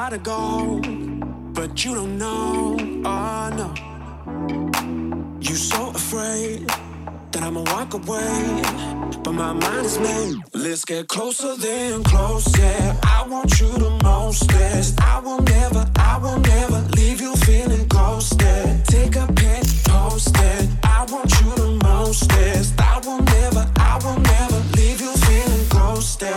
gotta go, but you don't know, oh no. You so afraid that I'ma walk away, but my mind is made. Let's get closer than close, yeah. I want you the mostest. I will never leave you feeling ghosted. Take a pic, post it. I want you the mostest. I will never leave you feeling ghosted.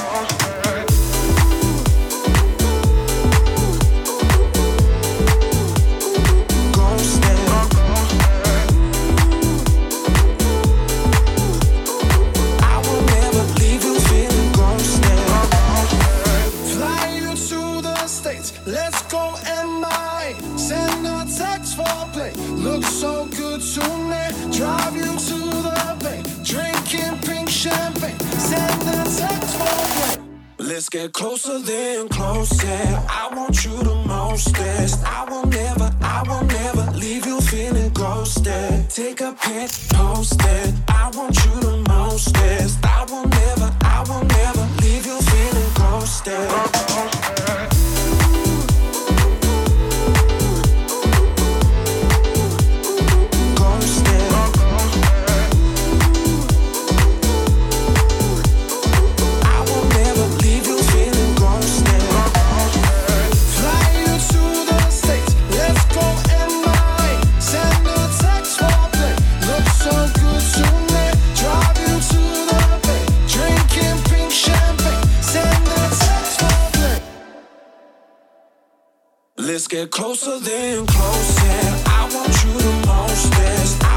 Looks so good to me. Drive you to the bay, drinking pink champagne. Send the text for play. Let's get closer than close, yeah. I want you the mostest. I will never leave you feeling ghosted. Take a pic, post it. I want you the mostest. I will never leave you feeling ghosted. Let's get closer than close, yeah. I want you the mostest.